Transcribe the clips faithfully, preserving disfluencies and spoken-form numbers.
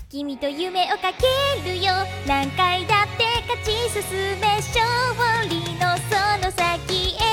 君と夢をかけるよ。何回だって勝ち進め、勝利のその先へ。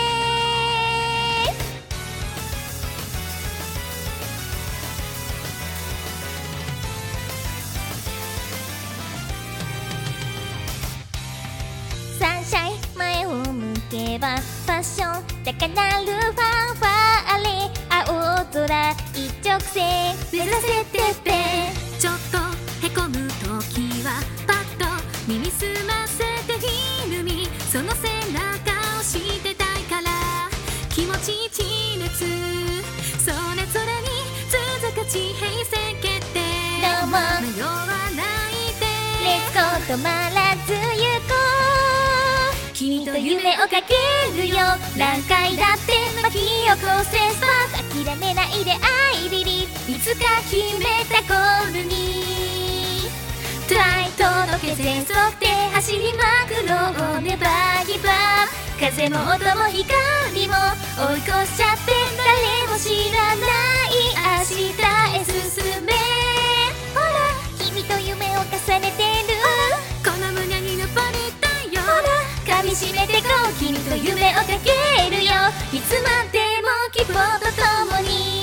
サンシャイン前を向けばパッション高鳴るファンファーレ。青空一直線目指せてっぺん。 ちょっとへこむ時はパッと耳すませてひるみ、その背中をしてたいから。気持ち地熱それぞれに続く地平線決定。 どうも迷わないでレッツゴー止まらず行こう。君と夢をかけるよ。何回だって巻き起こせスパーク。諦めないでアイビリー。いつか決めたゴールにトライ届け全速で走りまくろう。ネバーギブアップ。風も音も光も追い越しちゃって誰も知らない明日へ進め。ほら君と夢を重ねてる。 この胸に登りたいよ。 ほら噛みしめてこう。君と夢をかけるよ。いつまでも希望とともに。